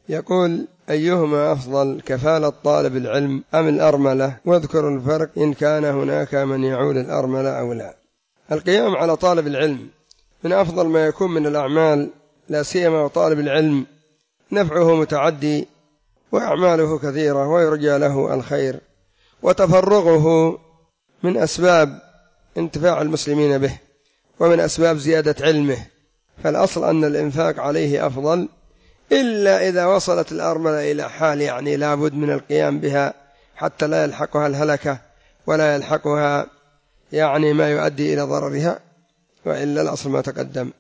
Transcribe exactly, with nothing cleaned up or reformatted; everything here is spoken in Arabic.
يقول: أيهما أفضل، كفالة طالب العلم أم الأرملة؟ واذكر الفرق إن كان هناك من يعول الأرملة أو لا. القيام على طالب العلم من أفضل ما يكون من الأعمال، لا سيما وطالب العلم نفعه متعدي وأعماله كثيرة ويرجى له الخير، وتفرغه من أسباب انتفاع المسلمين به ومن أسباب زيادة علمه، فالأصل أن الإنفاق عليه أفضل، إلا إذا وصلت الأرملة إلى حال يعني لا بد من القيام بها حتى لا يلحقها الهلكة ولا يلحقها يعني ما يؤدي إلى ضررها، وإلا الأصل ما تقدم.